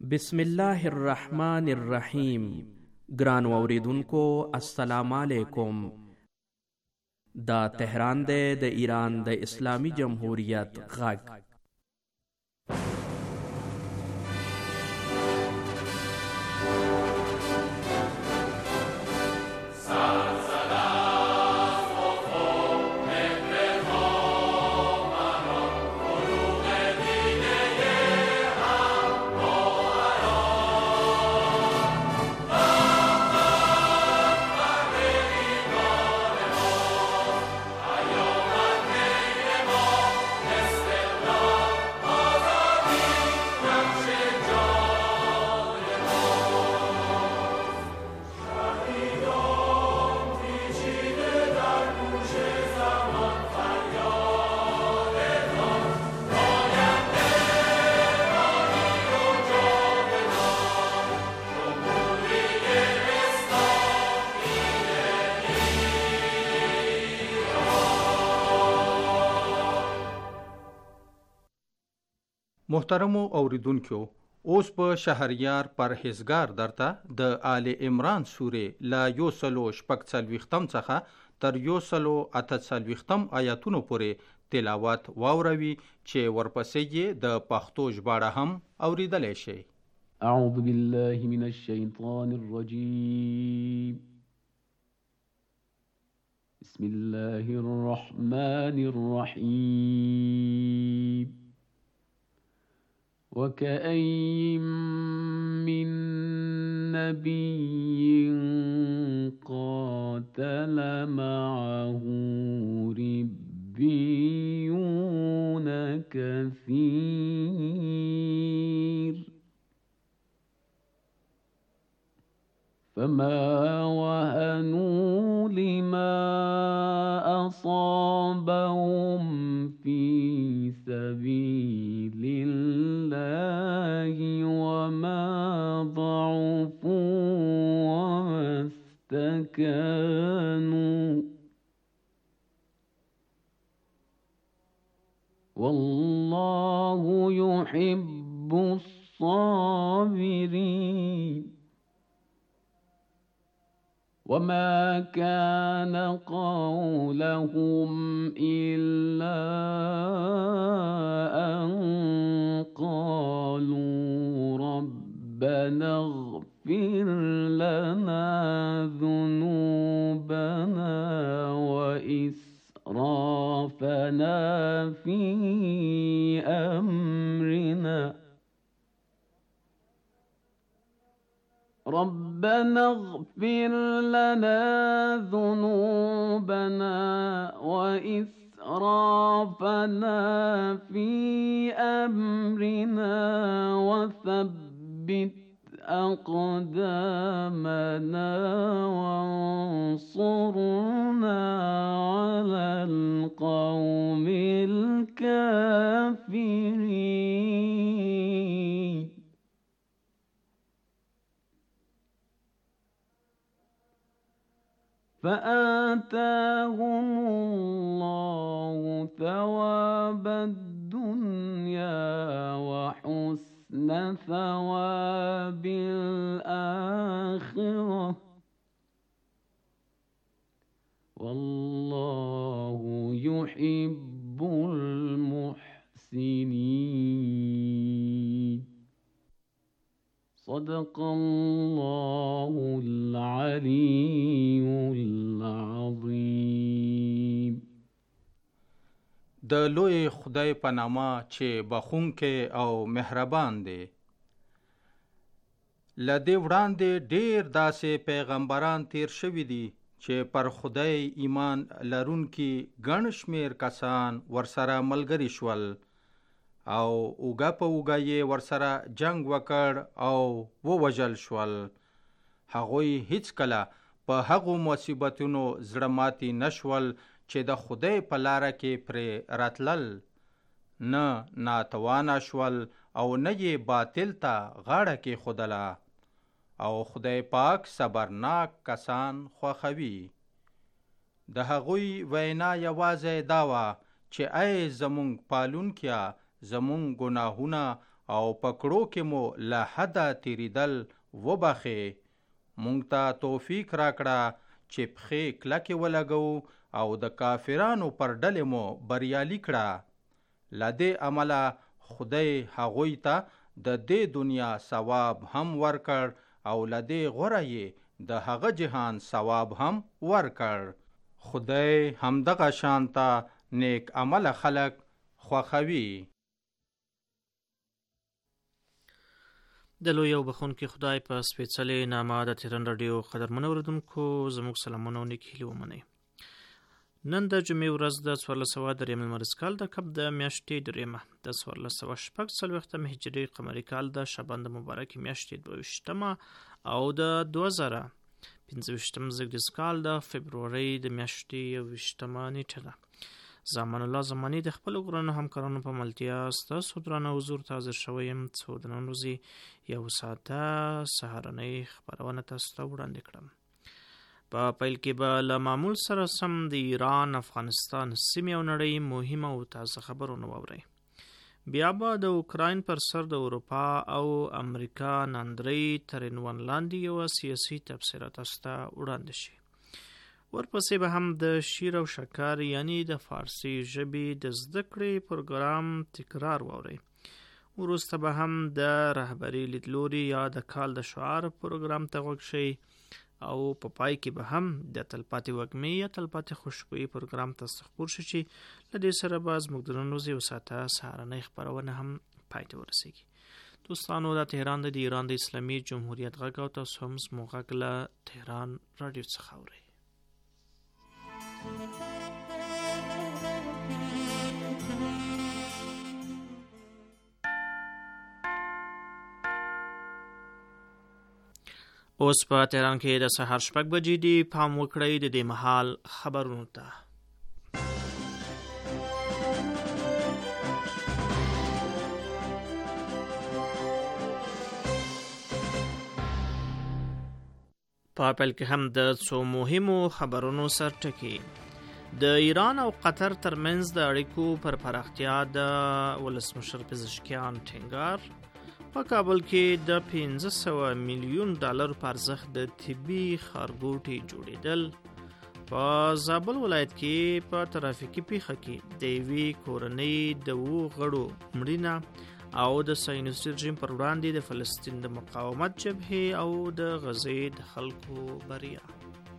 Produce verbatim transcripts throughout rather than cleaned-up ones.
بسم الله الرحمن الرحیم. ګران اوریدونکو السلام علیکم. دا تهران دی د ایران د اسلامی جمهوریت غږ. محترمو اوریدونکو، اوس په شهریار پرهیزګار درته د آل عمران سورې لا یو سلو شپږ څلوېښتم څخه تر یو سلو اته څلوېښتم آیاتونو پورې تلاوت واوروي چې ورپسې یې د پښتو ژباړه هم اوریدلی شئ. اعوذ بالله من الشیطان الرجیم. بسم الله الرحمن الرحیم. وكأين من نبي قاتل معه ربيون كثير فما وهنوا لما أصابهم في سبيل الله وما ضعفوا وما استكانوا والله يحب الصابرين. وما كان قولهم إلا أن قالوا ربنا اغفر لنا ذنوبنا وإسرافنا في أمرنا ربنا اغفر لنا ذنوبنا وإسرافنا في أمرنا وثبت أقدامنا وانصرنا على القوم الكافرين. فآتاهم الله ثواب الدنيا وحسن ثواب الآخرة والله يحب المحسنين. صدق الله العلي العظيم. د لوی خدای په نامه چې بخښونکی او مهربان دی. له دې وړاندې ډېر داسې پیغمبران تیر شوي دي چې پر خدای ایمان لرونکي ګڼ شمېر کسان ورسره ملګري شول او اوږه په اوږه یې ورسره جنگ وکړ او ووژل شول. هغوی هیڅکله په هغو مصیبتونو زړه ماتي نشول چې د خدای په لاره کې پرې راتلل، نه ناتوانه شول او نه یې باطل ته غاړه کېښودله. او خدای پاک صبرناک کسان خوښوي. د هغوی وینا یوازې دا وه چې ای زمونږ پالونکیه، زمونږ ګناهونه او پکړو کې مو له حده تیریدل وبخې. مونږ ته توفیق راکړه چې پښې کلکې ولګو او د کافرانو پر ډلې مو بریالي کړه. له دې عمله خدای هغوی ته د دې دنیا ثواب هم ورکړ او له دې غوره یې د هغه جهان ثواب هم ورکړ. خدای همدغه شانته نیک عمل خلق خوښوي. د لوی او بخښونکي خدای په سپېڅلې نامه د تهران راډیو قدرمنو اورېدونکو زموږ سلامونه او نیک هیلې ومنئ. نن د جمعې ورځ د څوارلس سوه درېیم لمریز کال د کب د میاشتې درېیمه د څوارلس سوه شپږ څلوېښتم هجري قمري کال د شعبان د مبارکې میاشتې دوه ویشتمه او د دوه زره پنځه ویشتم زېږدیز کال د فبرورۍ د میاشتې یو ویشتمه نیټه ده. زمان الله زماني د خپلو ګرانو همکارانو په ملتیا ستاسو درانه حضور ته حاضر شوی یم څو د نن ورځې یو ساعته سهارنۍ خپرونه تاسو ته وړاندې کړم. په پیل کې به له معمول سره سم د ایران، افغانستان، سیمې او نړۍ مهمه او تازه خبرونه واورئ. بیا به د اوکراین پر سر د اروپا او امریکا ناندرۍ تر عنوان لاندې یوه سیاسي تبصره تاسو ته وړاندې شي. ورپسې به هم د شیر او شکر یعنی د فارسي ژبې د زده کړې پروګرام تکرار واورئ. وروسته به هم د رهبري لیدلوري یا د کال د شعار پروګرام ته غوږ شئ او په پای کې به هم د تلپاتې وږمې یا تلپاتې خوشبويي پروګرام ته خپور شي چې له دې سره به زموږ د نن ورځې یو ساعته سهارنۍ خپرونه هم پای ته ورسیږي. دوستانو دا تهران د ایران د اسلامي جمهوریت غږ او تاسو هم زموږ غږ له تهران راډیو څخه اورئ. اوس په تهران کې د سهار شپږ بجې دي. پام وکړئ د دې مهال خبرونو ته. په پیل کې هم د څو مهمو خبرونو سرټکي. د ایران او قطر ترمنځ د اړیکو پر پراختیا د ولسمشر پزشکیان ټینګار. په کابل کې د پنځه سوه میلیون ډالر په ارزښت د طبي ښارګوټي جوړېدل. په زابل ولایت کې په ترافیکي پیښه کې د یوې کورنۍ د اوو غړو مړینه او د صهیونیستي رژیم پر وړاندې د فلسطین د مقاومت جبهې او د غزې د خلکو بریا.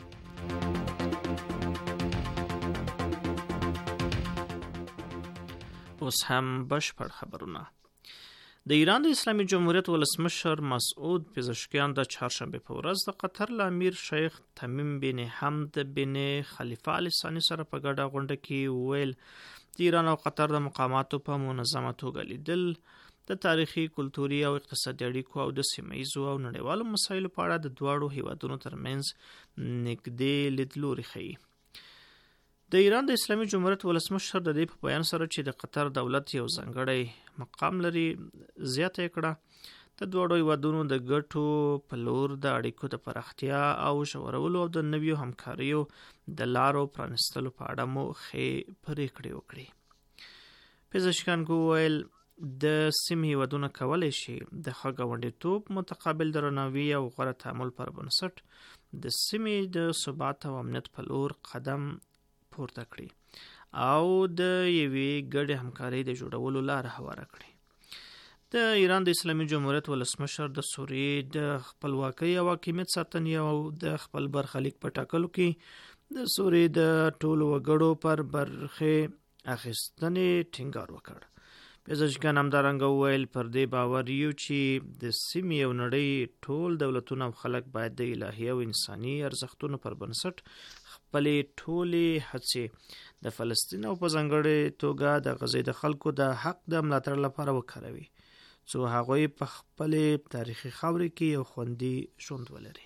اوس هم بشپړ خبرونه. د ایران د اسلامي جمهوریت ولسمشر مسعود پزشکیان د چهارشنبه په ورځ د قطر له امیر شیخ تمیم بن حمد بن خلیفه ال ثانی سره په ګډه غونډه کې وویل د ایران او قطر د مقاماتو په منظمه توګه لیدل د تاریخي، کلتوري او اقتصادي اړیکو او د سیمه ییزو او نړیوالو مسایلو په اړه د دواړو هیوادونو ترمنځ نږدې لیدلوري ښیي. د ایران د اسلامي جمهوریت ولسمشر د دې په بیان سره چې د قطر دولت یو ځانګړی مقام لري زیاته کړه د دواړو هیوادونو د ګټو په لور د اړیکو د پراختیا او ژورولو او د نویو همکاریو د لارو پرانستلو په اړه مو ښې پرېکړې وکړې. پزشکان وویل د سیمې هیوادونه کولی شي د ښه ګاونډیتوب، متقابل درناوي او غوره تعامل پر بنسټ د سیمې د ثبات او امنیت په لور قدم پورته کړي او د یوې ګډې همکارۍ د جوړولو لاره هواره کړي. د ایران د اسلامي جمهوریت ولسمشر د سوریې د خپلواکۍ او حاکمیت ساتنې او د خپل برخلیک په ټاکلو کې د سوریې د ټولو وګړو پر برخې اخیستنې ټینګار وکړ. پزشکان همدارنګه وویل پر دې باور یو چې د سیمې او نړۍ ټول دولتونه او خلک باید د الهي او انساني ارزښتونو پر بنسټ خپلې ټولې هڅې د فلسطین او په ځانګړې توګه د غزې د خلکو د حق د ملاتړ لپاره وکاروي څو هغوی په خپلې تاریخي خاورې کې یو خوندي ژوند ولري.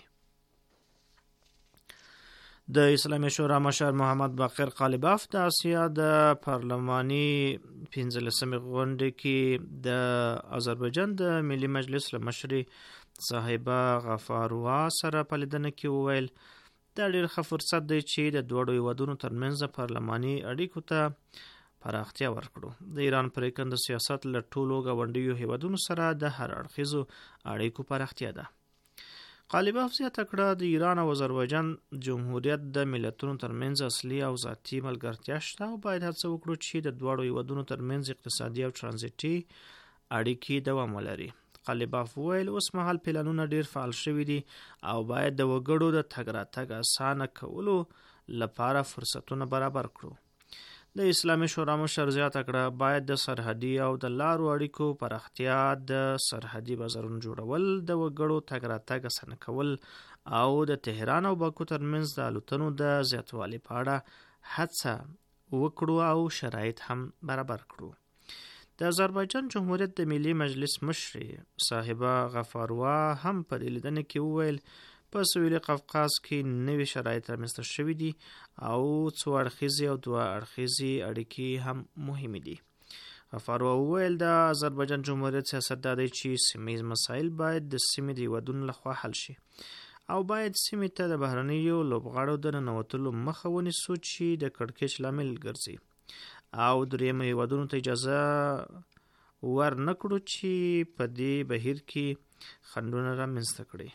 د اسلامي شورا مشر محمد باقر قالباف د آسیا د پارلماني پنځلسمې غونډې کې د آذربایجان د ملي مجلس له مشرې صاحبه غفاروا سره په لیدنه کې وویل دا ډېر ښه فرصت دی چې د دواړو هیوادونو ترمنځ پارلماني اړیکو ته پراختیا ورکړو. د ایران پریکند سیاست له ټولو ګاونډیو هیوادونو سره د هر اړخیزو اړیکو پراختیا ده. قالیباف زیاته کړه د ایران او آذربایجان جمهوریت د ملتونو ترمنځ اصلي او ذاتي ملګرتیا شته او باید هڅه وکړو چې د دواړو هیوادونو ترمنځ اقتصادي او ترانزیټي اړیکې دوام ولري. قالیباف وویل اوس مهال پلانونه ډیر فعال شوي دي او باید د وګړو د تګ راتګ اسانه کولو لپاره فرصتونه برابر کړو. د اسلامي شورا مشر زیاته کړه باید د سرحدي او د لارو اړیکو پراختیا، د سرحدي بازارونو جوړول، د وګړو تګ راتګ اسانه کول او د تهران او باکو ترمنځ د الوتنو د زیاتوالي په اړه هڅه وکړو او شرایط هم برابر کړو. د آذربایجان جمهوریت د ملي مجلس مشرې صاحبه غفاروا هم په دې لیدنه کې وویل په سویل قفقاز کې نوي شرایط رامنځته شوي دي او څو اړخیزې او دوه اړخیزې اړیکې هم مهمې دي. غفاروا وویل د آذربایجان جمهوریت سیاست دا دی چې سیمه مسایل باید د سیمې د هیوادونو لخوا حل شي او باید سیمې ته د بهرنیو لوبغاړو د ننوتلو مخه ونیسو چې د کړکېچ لامل ګرځي او درېیمو هیوادونو ته اجازه ور نه کړو چې په دې بهیر کې خنډونه رامنځته کړي.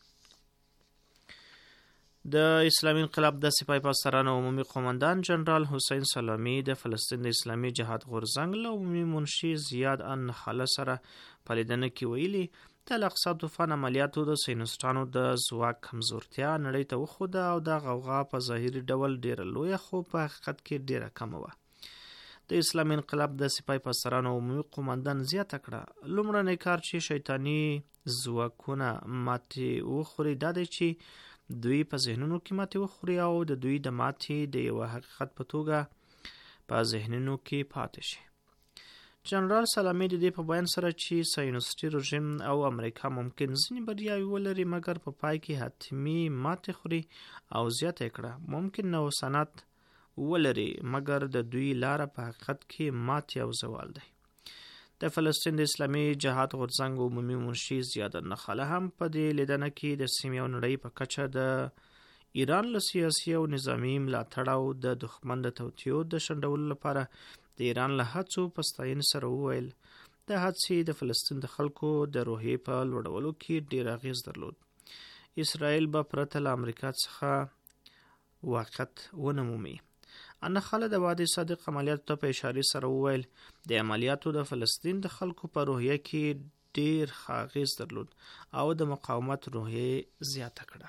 د اسلامي انقلاب د سپاه پاسداران عمومي قومندان جنرال حسین سلامی د فلسطین د اسلامي جهاد غورځنګ له عمومي منشي زیاد ان نخاله سره په لیدنه کې ویلي د الاقصی طوفان عملیاتو د صهیونیستانو د ځواک کمزورتیا نړۍ ته وښوده او د غوغا په ظاهري ډول ډیره لویه خو په حقیقت کې ډیره کمه وه. د اسلامي انقلاب د سپاه پاسداران عمومي قومندان زیاته کړه لومړنی کار چې شیطاني ځواکونه ماتې وخوري دا دی چې دوی په ذهنونو کې ماتې وخوري او د دوی د ماتې د یوه حقیقت په توګه په ذهنونو کې پاتې شي. جنرال سلامی د دې په بیان سره چې صهیونیستي رژیم او امریکا ممکن ځینې بریاوې ولري مګر په پای کې حتمي ماتې خوري او زیاته کړه ممکن نوسانات ولري مګر د دوی لاره په حقیقت کې ماتې او زوال دی. د فلسطین د اسلامي جهاد غورځنګ عمومي منشي زیاد النخاله هم په دې لیدنه کې د سیمې او نړۍ په کچه د ایران له سیاسي او نظامي ملاتړ او د دښمن د توطیو د شنډولو لپاره د ایران له هڅو په ستاینې سره وویل د هڅې د فلسطین د خلکو د روحیې په لوړولو کې ډېر اغېز درلود. اسرائیل به پرته له امریکا څخه واقعیت ونه مومي. النخاله د وعده صادق عملیاتو ته په اشارې سره وویل د عملیاتو د فلسطین د خلکو په روحیه کې ډیر ښه اغېز درلود او د مقاومت روحیه زیاته کړه.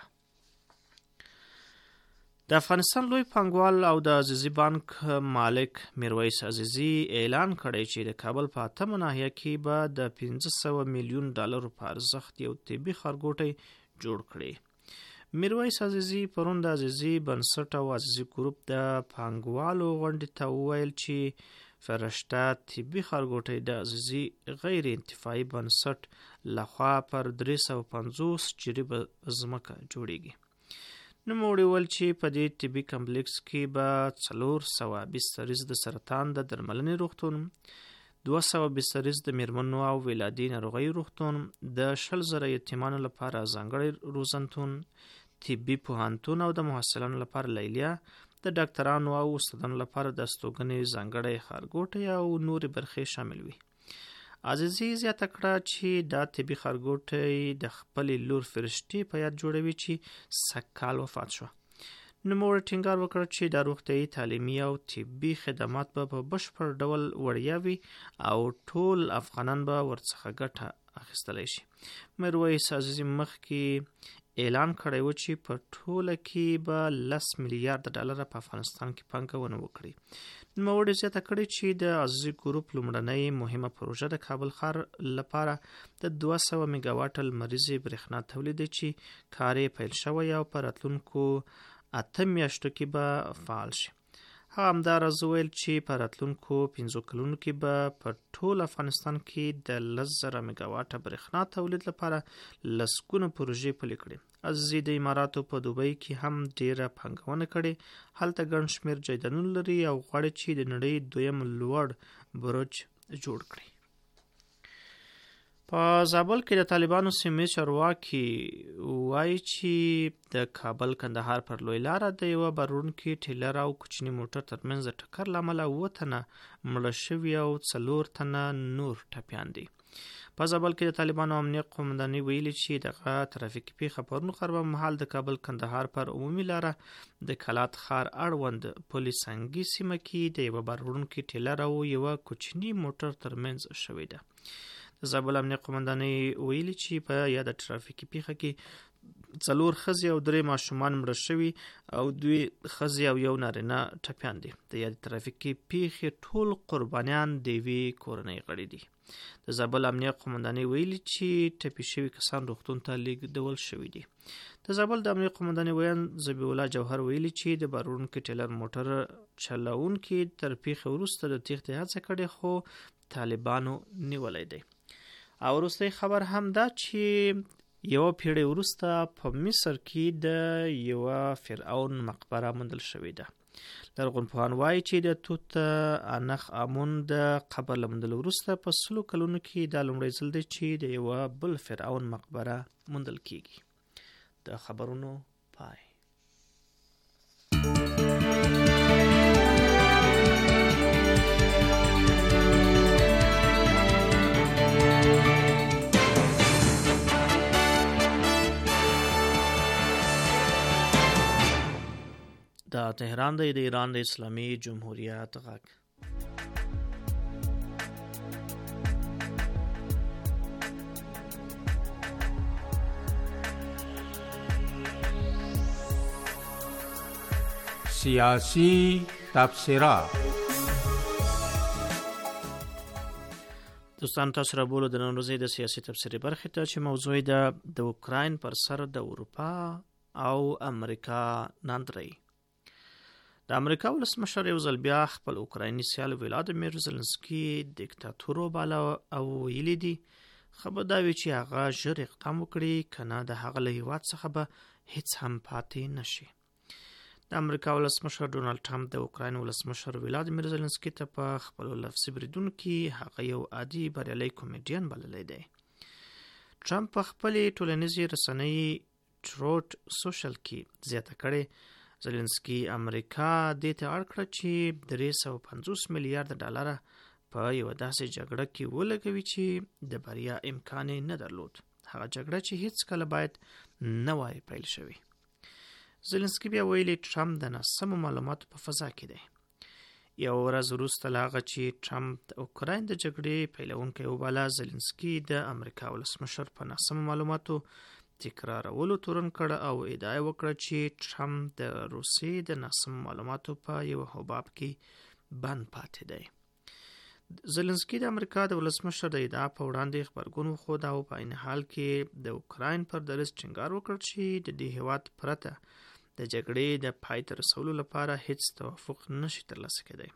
د افغانستان لوی پانګوال او د عزیزي بانک مالک میرویس عزیزي اعلان کړی چې د کابل په اتمه ناحیه کې به د پنځه سوه میلیون ډالرو په ارزښت یو طبي ښارګوټی جوړ کړي. میرویس عزیزي پرون د عزیزي بنسټ او عزیزي ګروپ د پانګوالو غونډې ته وویل چې فرشته طبي ښارګوټی د عزیزي غیر انتفاعي بنسټ لخوا پر درې سوه پنځوس جریبه ځمکه جوړیږي. نوموړي وویل چې په دې طبي کمپلیکس کې به څلور سوه بستریز د سرطان د درملنې روغتون، دوه سوه بستریز د میرمنو او ولادي ناروغیو روغتون، د شل زره یتیمانو لپاره ځانګړی روزنتون، طبي پوهنتون او د محصلانو لپاره لیلیه، د ډاکټرانو او استادانو لپاره د استوګنې ځانګړی ښارګوټی او نورې برخې شامل وي. عزیزي زیاته کړه چې دا طبي ښارګوټی د خپلې لور فرشتې په یاد جوړوي چې سږکال وفات شوه. نوموړي ټینګار وکړ چې دا روغتیایي، تعلیمي او طبي خدمات به په بشپړ ډول وړیا وي او ټول افغانان به ورڅخه ګټه اخیستلی شي. میرویس عزیزي مخکې اعلان کړی و چې په ټوله کې به لس میلیارډ ډالره په افغانستان کې پانګونه وکړي. نوموړي زیاته کړې چې د عزیزي ګروپ لومړنۍ مهمه پروژه د کابل ښار لپاره د دوه سوه میګاواټه لمریزې برېښنا تولید دی چې کار یې پیل شوی او په راتلونکو اته میاشتو کې به فعال شي. هغه همداراز وویل چې په راتلونکو پنځو کلونو کې به په ټول افغانستان کې د لس زره میګاواټه برېښنا تولید لپاره لسګونه پروژې پلي کړي. عزیزي د اماراتو په دوبۍ کې هم ډیره پانګونه کړې. هلته ګڼ شمېر جایدادونه لري او غواړي چې د نړۍ دویم لوړ برج جوړ کړي. په زابل کې د طالبانو سیمې چارواکي وایي چې د کابل کندهار پر لوی لاره د یوه بارونکي ټیلر او کوچني موټر ترمنځ د ټکر له امله اووه تنه مړه شوي او څلور تنه نور ټپیان دي. په زابل کې د طالبانو امنیت قومندانۍ ویلي چې دغه ترافیکي پیښه پرون خربه مهال د کابل کندهار پر عمومي لاره د کلات ښار اړوند پولیسنګي سیمه کې د یوه بارونکي ټیلر او یوه کوچني موټر ترمنځ شوې ده. د زابل امنیت قومندانۍ ویلي چې په یاده ترافیکي پیښه کې څلور ښځې او درې ماشومان مړه شوي او دوی ښځې او یو نارینه ټپیان دي. د یادې ترافیکي پیښې ټول قربانیان د یوې کورنۍ غړي دي. د زابل امنیت قومندانۍ ویلي چې ټپي شوي کسان روغتون ته لیږدول شوي دي. د زابل د امنیت قومندانۍ ویان ذبیح الله جوهر ویلي چې د بارونکي ټیلر موټر چلونکي تر پیښې وروسته د تېښتې هڅه کړې خو طالبانو نیولی دی. او وروستی خبر هم دا چې یوه پیړۍ وروسته په مصر کې د یوه فرعون مقبره موندل شوې ده. لرغونپوهان وایي چې د توت عنخ آمون د قبر له موندلو وروسته په سلو کلونو کې دا لومړی ځل دی چې د یوه بل فرعون مقبره موندل کیږي. د خبرونو پای. دا تهران دی، د ایران د اسلامي جمهوریت غږ. سیاسی تبصره. دوستان تاسو را بولو د نن ورځې د سیاسي تبصرې برخې ته چې موضوع ده د اوکراین پر سر د اروپا او امریکا ناندرۍ. د امریکا ولسمشر یو ځل بیا خپل اوکرایني سیال ولادیمیر زلنسکي دیکتاتور وباله او ویلي دي ښه به دا وي چې هغه ژر اقدام وکړي، که نه د هغه له هېواد څخه به هیڅ هم پاتې نشي. د امریکا ولسمشر ډونالډ ټرمپ د اوکراین ولسمشر ولادیمیر زلنسکي ته په خپلو لفظي بریدونو کې هغه یو عادي بریالی کومیډین بللی دی. ټرمپ په خپلې ټولنیزې رسنۍ ټروټ سوشل کې زیاته کړې زلنسکي امریکا دې ته اړ کړه چې درې سوه پنځوس میلیارده ډالره په یوه داسې جګړه کې ولګوي چې د بریا امکان یې نه درلود، هغه جګړه چې هیڅ کله باید نه وای پیل شوې. زلنسکي بیا ویلي ټرمپ د ناسمو معلوماتو په فضا کې دی. یو ورځ وروسته له هغه چې ټرمپ د اوکراین د جګړې پیلوونکی وباله، زلنسکي د امریکا ولسمشر په ناسمو معلوماتو تکرارولو تورن کړه او ادعا وکړه چې ټرمپ د روسیې د ناسمو معلوماتو په یو حباب کې بند پاتې دی. زلنسکي د امریکا د ولسمشر د ادعا په وړاندې غبرګون وښود او په عین حال کې د اوکراین پر دریځ ټینګار وکړ چې د دې هېواد پرته د جګړې د پای ته رسولو لپاره هیڅ توافق نشي ترلاسه کېدی.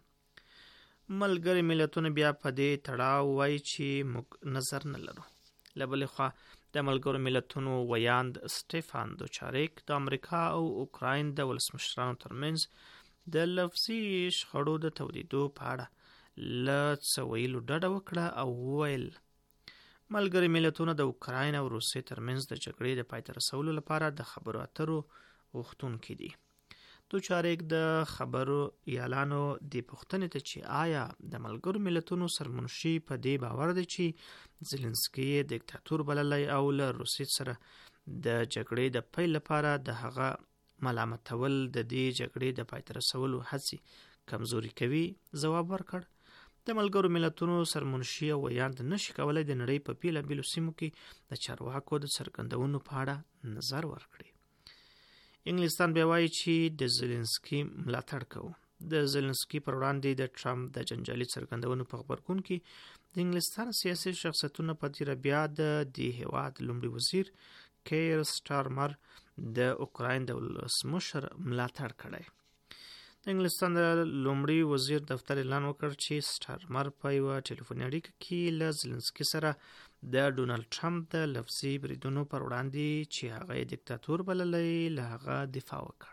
ملګري ملتونه بیا په دې تړاو وایي چې موږ نظر نه لرو. له بلې خوا د ملګرو ملتونو ویاند سټیفان دوچاریک د امریکا او اوکراین د ولسمشرانو ترمنځ د لفظي شخړو د تودېدو په اړه له څه ویلو ډډه وکړه او وویل ملګري ملتونه د اوکراین او روسیې ترمنځ د جګړې د پای ته رسولو لپاره د خبرو اترو غوښتونکي دي. دوچاریک د خبرو یالانو د پوښتنې ته چې آیا د ملګرو ملتونو سرمنشي په دې باور دی چې زلنسکي دیکتاتور بللی او له روسیې سره د جګړې د پیل لپاره د هغه ملامتول د دې جګړې د پای ته رسولو هڅې کمزوري کوي، ځواب ورکړ د ملګرو ملتونو سرمنشي او ویاند نشي کولی د نړۍ په بیلابیلو سیمو کې د چارواکو د څرګندونو په اړه نظر ورکړي. انګلستان بیا وایي چې د زلنسکي ملاتړ کوو. د زلنسکي پر وړاندې د ټرمپ د جنجالي څرګندونو په غبرګون کې د انګلستان سیاسي شخصیتونو په تیره بیا د دې هېواد لومړي وزیر کیر سټارمر د اوکراین د ولسمشر ملاتړ کړی. د انګلستان د لومړي وزیر دفتر اعلان وکړ چې سټارمر په یوه ټلیفوني اړیکه کې له زلنسکي سره د ډونالډ ټرمپ د لفظي بریدونو پر وړاندې چې هغه یې دیکتاتور بللی له هغه دفاع وکړ.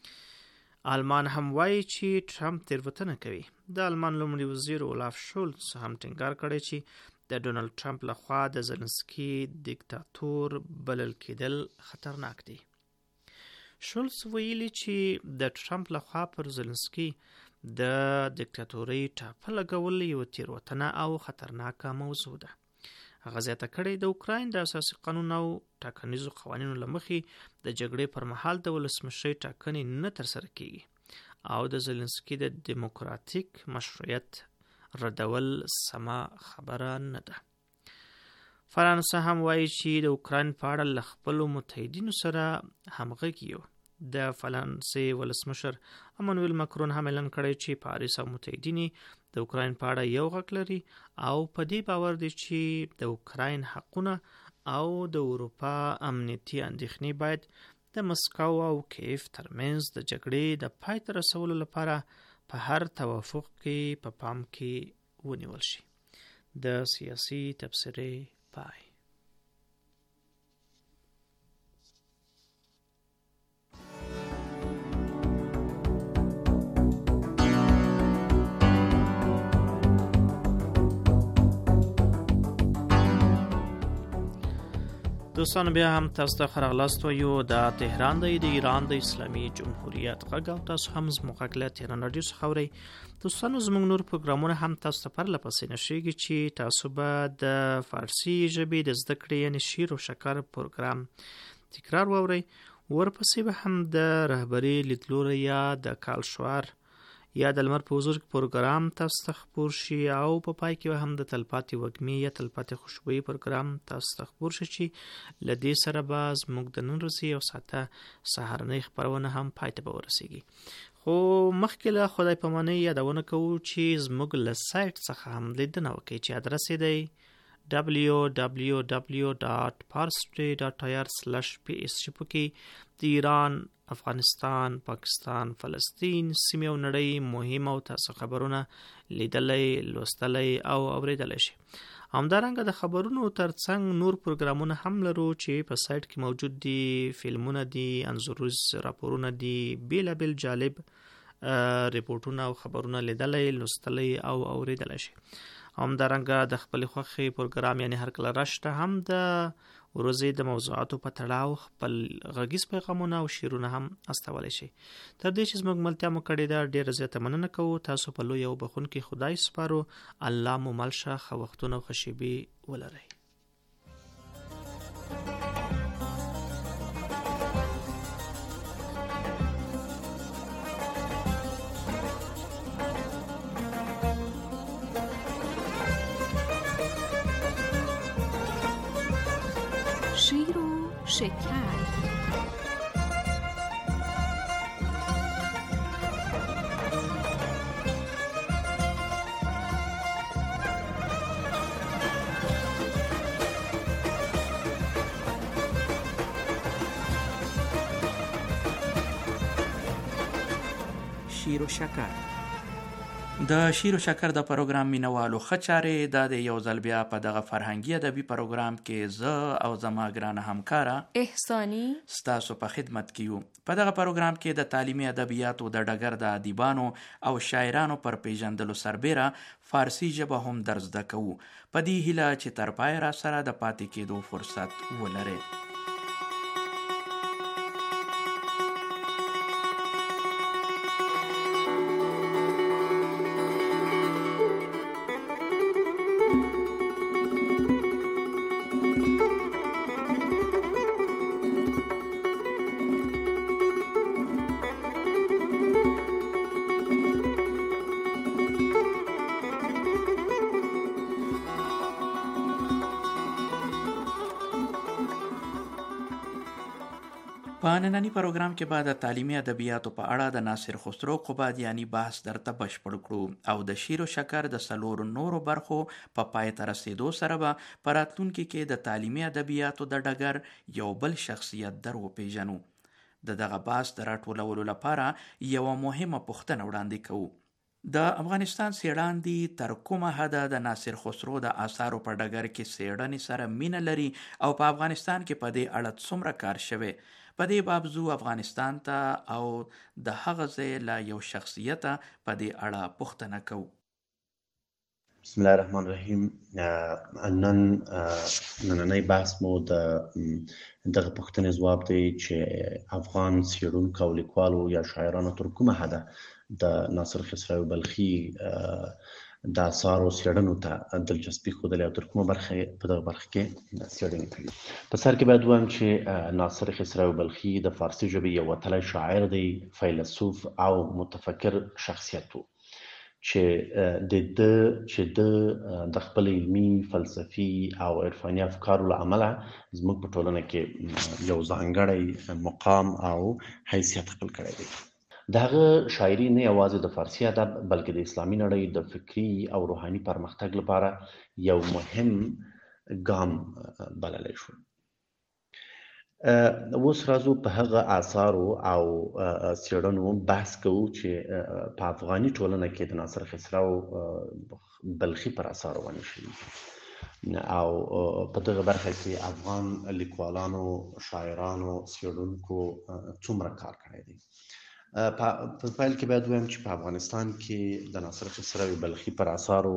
آلمان هم وایي چې ټرمپ تېروتنه کوي. د آلمان لومړي وزیر اولاف شولز هم ټینګار کړی چې د ډونالد ټرمپ لخوا د زلنسکي دیکتاتور بلل کېدل خطرناک دي. شولز ویلي چې د ټرمپ لخوا پر زلنسکي د دیکتاتورۍ ټاپه لګول یو تیروتنه او خطرناکه موضوع ده. هغه زیاته کړې د اوکراین د اساسي قانون او ټاکنیزو قوانینو له مخې د جګړې پر مهال د ولسمشرۍ ټاکنې نه ترسره کیږي او د زلنسکي د دیموکراتیک مشروعیت ردول سمه خبره نه ده. فرانسه هم وایي چې د اوکراین په اړه له خپلو متحدینو سره همغږي یو. د فرانسې ولسمشر امانویل ماکرون هم اعلان کړی چې پاریس او متحدین د اوکراین په اړه یو غږ لري او په دې باور دي چې د اوکراین حقونه او د اروپا امنیتي اندېښنې باید د مسکو او کیف ترمنځ د جګړې د پای ته رسولو لپاره په هر توافق کې په پام کې ونیول شي. د سیاسي تبصرې پای. دوستان بیا هم تاسو ته ښه راغلاست وایو. دا تهران دی د ایران د اسلامي جمهوریت غږ او تاسو هم زموږ غږ له تهران راډیو څخه اورئ. دوستانو زموږ نور پروګرامونه هم تاسو ته پرله پسې نشریږي چې تاسو به د فارسي ژبې د زده کړې یعنې شعر او شکر پروګرام تکرار واورئ. ورپسې به هم د رهبري لیدلوری یا د کالشوار یا د لمر په حضور پروګرام تاسو ته خپور شي او په پای کې به هم د تلپاتې وږمې یا تلپاتې خوشبويي پروګرام تاسو ته خپور شي چې له دې سره به زموږ د نن ورځې یو ساعته سهارنۍ خپرونه هم پای ته به ورسیږي. خو مخکې له خدای پامانۍ یادونه کوو چې زموږ له سایټ څخه هم لیدنه وکړئ چې ادرس یې دی دبلیو دبلیو دبلیو ډاټ پارسټری ډاټ آی آر سلیش پی ایس چې پکې د ایران، افغانستان، پاکستان، فلسطین، سیمې او نړۍ مهم او تازه خبرونه لیدلی، لوستلی او اوریدلی شي. همدارنګه د خبرونو ترڅنګ نور پروګرامونه هم لرو چې په سایټ کې موجود دي. فلمونه دي، انځوریز راپورونه دي، بیلابیل جالب ریپورټونه او خبرونه لیدلی، لوستلی او اوریدلی شي. همدارنګه د خپل خوښې پروګرام یعنی هر کله راشته هم د ورځې د موضوعاتو په تړاو خپل غږیز پیغامونه او شعرونه هم استولی شي. تر دې چې زموږ ملتیا مو کړې ده ډېره زیاته مننه کوو. تاسو په لوی او بخښونکي خدای سپارو. الله مو مل شه. ښه وختونه او ښه شېبې ولرئ. شیر و شکر. شیر و شکر. د شیر و شکر د پروګرام مینوالو ښه چارې دا د یو ځل بیا په دغه فرهنګي ادبي پروګرام کې زه او زما ګرانه همکاره احسانی ستاسو په خدمت کې یو. په دغه پروګرام کې د تعلیمي ادبیاتو د ډګر د ادیبانو او شاعرانو پر پیژندلو سربیره فارسی ژبه هم در زده کوو. په دې هیله چې تر پای را سره د پاتې کېدو فرصت ولرئ. په نننی پروګرام کې به د تعلیمي ادبیاتو په اړه د ناصر خسرو قبادیانی بحث درته بشپړ کړو او د شیر و شکر د څلورو نورو برخو په پای ته رسیدو سره به په راتلونکي کې د تعلیمي ادبیاتو د ډګر یو بل شخصیت در وپیژنو. د دغه بحث د راټولولو لپاره یوه مهمه پوښتنه وړاندې کوو. د افغانستان څېړاندي تر کومه حده د ناصر خسرو د آثارو په ډګر کې څېړنې سره مینه لري او په افغانستان کې په دې اړه څومره کار شوی؟ په دې بابزو افغانستان ته او د هغه ځای له یو شخصیته په دې اړه پوښتنه کوو. بسم الله الرحمن الرحیم. نن نننی بحث مو د دغه پوښتنې ځواب دی چې افغان څېړونکو او لیکوالو یا شاعرانو تر کومه حده د ناصر خسرو بلخي د اثارو څېړنو ته دلچسپي ښودلې او تر کومه برخه په دغه برخه کې څېړنې کړي. په سر کې باید ووایم چې ناصر خسرو بلخي د فارسي ژبې یو وتلی شاعر دی، فیلسوف او متفکر شخصیت و چې د ده چې د د خپل علمي فلسفي او عرفاني افکارو له امله زموږ په ټولنه کې یو ځانګړی مقام او حیثیت خپل کړی دی. د هغه شاعري نه یوازې د فارسي ادب بلکې د اسلامي نړۍ د فکري او روحاني پرمختګ لپاره یو مهم ګام بللی شو. اوس راځو په هغه آثارو او څېړنو بحث کوو چې په افغاني ټولنه کې د ناصر خسرو بلخي پر آثارو باندې شوي او په دغه برخه کې افغان لیکوالانو، شاعرانو، څېړونکو څومره کار کړی دی. په پیل کې باید ووایم چې په افغانستان کې د ناصر خسرو بلخي پر آثارو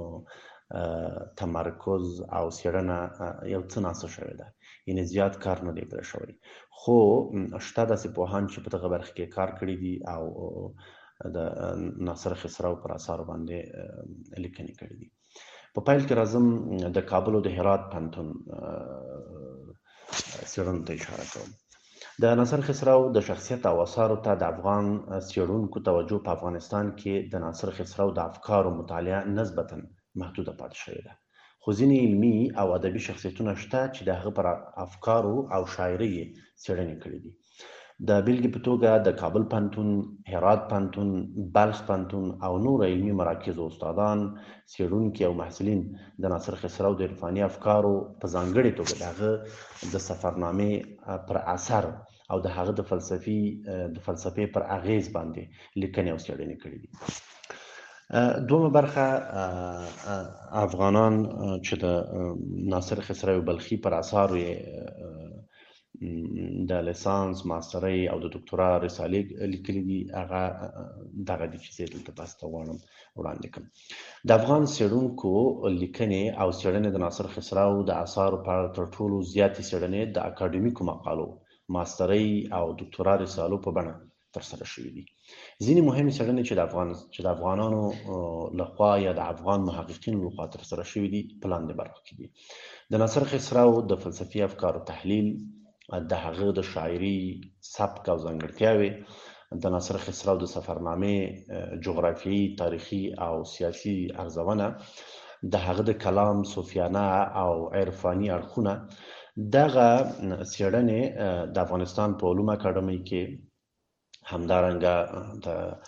تمرکز او څېړنه یو څه ناڅه شوې ده، یعنې زیات کار نه دی پرې شوی، خو شته داسې پوهان چې په دغه برخه کې کار کړي دي او د ناصر خسرو پر آثارو باندې لیکنې کړي دي. په پیل کې راځم د کابل او د هرات پوهنتون څېړنو ته اشاره کوم. د ناصر خسرو د شخصیت او آثارو ته د افغان څېړونکو توجه په افغانستان کې د ناصر خسرو د افکارو مطالعه نسبتا محدوده پاتې شوې ده، خو ځینې علمي او ادبي شخصیتونه شته چې د هغه پر افکارو او شاعرۍ څېړنې کړي دي. د بیلګې په توګه د کابل پوهنتون، هرات پوهنتون، بلخ پوهنتون او نور علمي مراکزو استادان، څېړونکي او محصلین د ناصر خسرو د عرفاني افکارو په ځانګړې توګه د هغه د سفرنامې پر اثر او د هغه د فلسفي د فلسفې پر اغیز باندې لیکنې او څېړنې کړي دي. دومه برخه افغانان چې د ناصر خسرو بلخي پر آثارو د لیسانس، ماسترۍ او د دکتورا رسالې لیکلي دي، هغه دغه دي چې زه دلته بحث ته غواړم وړاندې کړم. د افغان څېړونکو لیکنې او څېړنې د ناصر خسرو د آثارو په اړه تر ټولو زیاتې څېړنې د اکاډمیکو مقالو، ماسترۍ او دکتورا رسالو په بڼه ترسره شوي دي. ځینې مهمې څېړنې چې د افغان چې د افغانانو لخوا یا د افغان محققینو لخوا ترسره شوي دي په لاندې برخو کې دي. د ناصر خسرو د فلسفي افکارو تحلیل، د هغه د شاعري سبک او ځانګړتیاوې، د ناصر خسرو د سفرنامې جغرافیایي، تاریخي او سیاسي ارزونه، د هغه د کلام صوفیانه او عرفاني اړخونه. دغه څېړنې د افغانستان په علومو اکاډمۍ کې، همدارنګه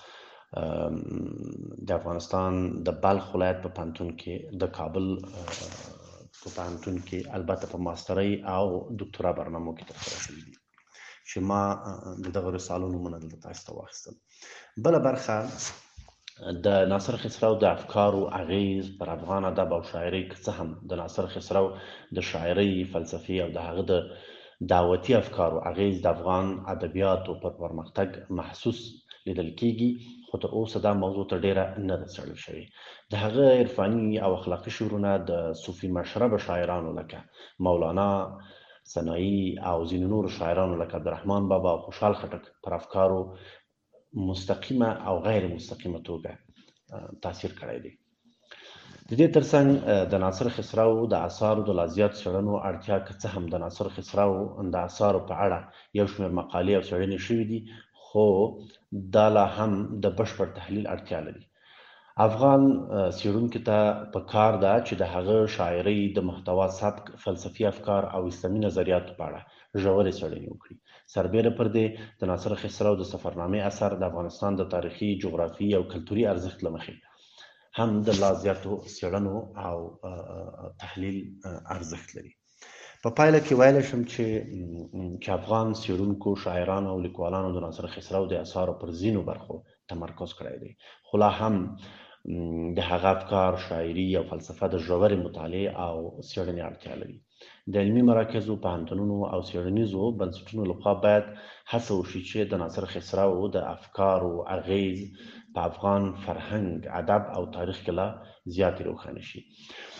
د د افغانستان د بلخ ولایت په پوهنتون کې، د کابل په پوهنتون کې، البته په ماسترۍ او دکتورا برنامو کې ترسره شوي دي چې ما د دغه رسالو نومونه دلته تاسو ته واخیستل. بله برخه د ناصر خسرو د افکارو اغیز پر افغان ادب او شاعرۍ، که څه هم د ناصر خسرو د شاعرۍ، فلسفې او د هغه د دعوتي افکارو اغیز د افغان ادبیاتو پر پرمختګ محسوس لیدل کیږي، خو تر اوسه دا موضوع ته ډیره نه ده څېړل شوې. د هغه عرفاني او اخلاقي شعرونه د صوفي مشربه شاعرانو لکه مولانا، سنایی او ځینو نورو شاعرانو لکه عبدالرحمان بابا او خوشحال خټک پر افکارو مستقیمه او غیر مستقیمه توګه تاثیر کړی دی. د دې ترڅنګ د ناصر خسرو د آثارو د لا زیات څېړنو اړتیا، که څه هم د ناصر خسرو د آثارو په اړه یو شمېر مقالې او څېړنې شوي دي، خو دا لا هم د بشپړ تحلیل اړتیا لري. افغان څېړونکي ته په کار ده چې د هغه شاعرۍ د محتوا سبک، فلسفي افکار او اسلامي نظریاتو په اړه ژورې څېړنې وکړي. سربیره پر دې د ناصر خسرو د سفرنامې اثر د افغانستان د تاریخي، جغرافیایي او کلتوري ارزښت له مخې هم د لا زیاتو څېړنو او تحلیل ارزښت لري. په پایله کې ویلی شم چې چې افغان څېړونکو، شاعرانو او لیکوالانو د ناصر خسرو د اثارو پر ځینو برخو تمرکز کړی دی، خو لا هم د هغه افکار، شاعري او فلسفه د ژورې مطالعې او څېړنې اړتیا لري. د علمي مراکزو، پوهنتونونو او څېړنیزو بنسټونو لخوا باید هڅه وشي چې د ناصر خسرو د افکارو اغیز په افغان فرهنګ، ادب او تاریخ کې لا زیاتې روښانه شي.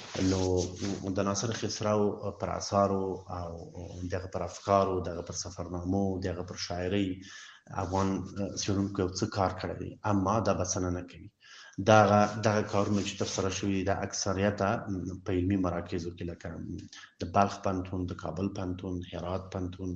نو د ناصر خسرو پر اثارو او دغه پر افکارو، دغه پر سفرنامو، دغه پر شاعرۍ افغان څېړونکو یو څه کار کړی دی، اما دا بسنه نه کوي. دغه دغه کارونه چې ترسره شوي د اکثریته په علمي مراکزو کې لکه د بلخ پوهنتون، د کابل پوهنتون، هرات پوهنتون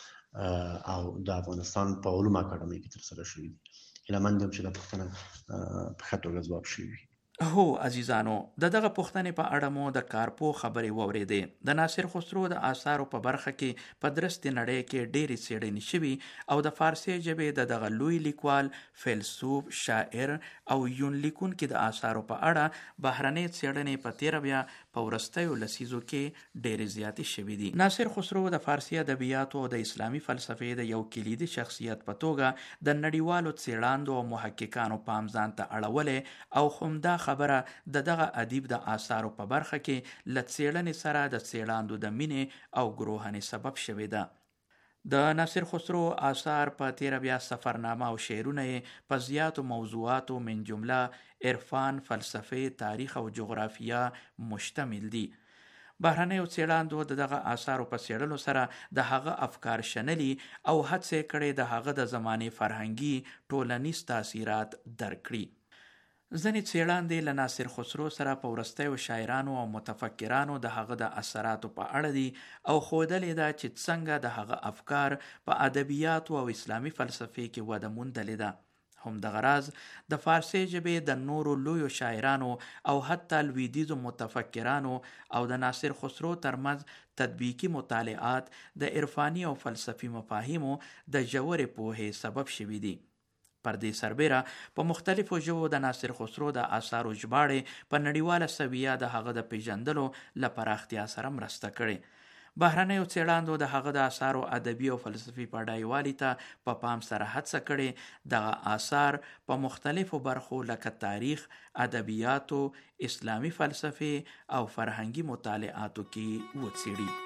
او د افغانستان په علومو اکاډمۍ کې ترسره شوي دي. هیله مند یم چې دا پوښتنه په ښه توګه ځواب شوې وي. هو عزیزانو، د دغه پوښتنې په اړه مو د کارپو خبرې واورېدې. د ناصر خسرو د آثارو په برخه کې په درستې نړۍ کې ډېرې څېړنې شوي او د فارسي ژبې د دغه لوی لیکوال، فیلسوف، شاعر او یون لیکونکي د آثارو په اړه بهرنۍ څېړنې په تېره بیا په وروستیو لسیزو کې ډېرې زیاتې شوي دي. ناصر خسرو د فارسي ادبیاتو او د اسلامي فلسفې د یو کلیدي شخصیت په توګه د نړیوالو څېړاندو او محققانو پام ځان ته اړولی او همدا خبره د دغه ادیب د آثارو په برخه کې له څېړنې سره د څېړاندو د مینې او ګروهنې سبب شوې ده. د ناصر خسرو آثار په تیره بیا سفرنامه او شعرونه یې په زیاتو موضوعاتو من جمله عرفان، فلسفه، تاریخ او جغرافیه مشتمل دي. بهرنیو څېړاندو د دغه آثارو په څېړلو سره د هغه افکار شنلي او هڅې کړې د هغه د زمانې فرهنګي ټولنیز تاثیرات درک کړي. ځینې څېړاندې له ناصر خسرو سره په وروستیو شاعرانو او متفکرانو د هغه د اثراتو په اړه دي او ښودلې ده چې څنګه د هغه افکار په ادبیاتو او اسلامي فلسفې کې وده موندلې ده. همدغه راز د فارسي ژبې د نورو لویو شاعرانو او حتی لویدیځو متفکرانو او د ناصر خسرو ترمنځ تطبیقي مطالعات د عرفاني او فلسفي مفاهیمو د ژورې پوهې سبب شوي دي. پر دې سربیره په مختلفو ژبو د ناصر خسرو د آثارو ژباړې په نړیواله سویه د هغه د پیژندلو له پراختیا سره مرسته کړې. بهرنیو څېړاندو د هغه د آثارو ادبي او فلسفي بډایوالي ته په پام سره هڅه کړې دغه آثار په مختلفو برخو لکه تاریخ، ادبیاتو، اسلامي فلسفې او فرهنګي مطالعاتو کې وڅېړي.